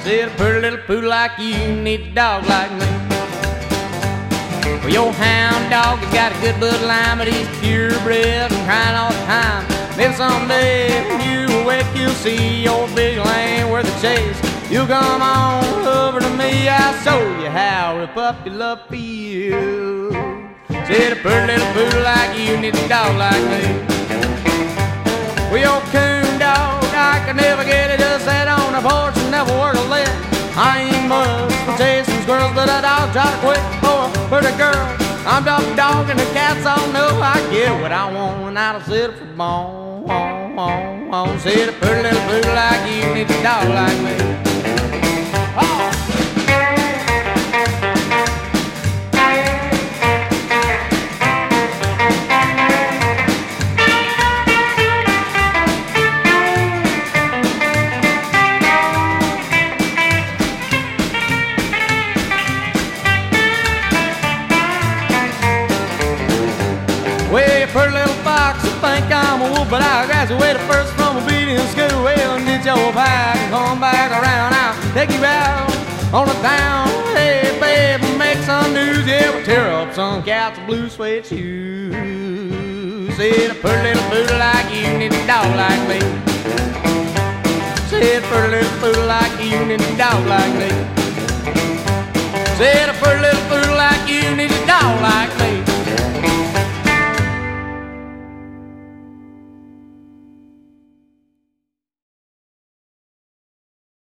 Said a pretty little poodle like you need a dog like me. Well, your hound dog has got a good bloodline, but he's purebred and crying all the time. Maybe someday when you awake, you'll see your big lane worth a chase. You'll come on over to me, I'll show you how a puppy love feels. Said a pretty little poodle like you need a dog like me. Well, your coon dog, I could never get it. Just sat on the porch and never work a lick. I ain't much for chasing squirrels, but a dog try to quit for a pretty girl. I'm top dog and the cats all know I get what I want and I don't sit for bone. Said a pretty little poodle like you need a dog like me. Oh. Well, you pretty little fox, you think I'm a wolf, but I graduated first from obedience school. Well, and did your pack and come back around, I'll take you out on the town. Hey, baby, make some news, yeah, we'll tear up some cats' blue suede shoes. Said a pretty little poodle like you need a dog like me. Said a pretty little poodle like you need a dog like me. Said a pretty little poodle like you need a dog like me.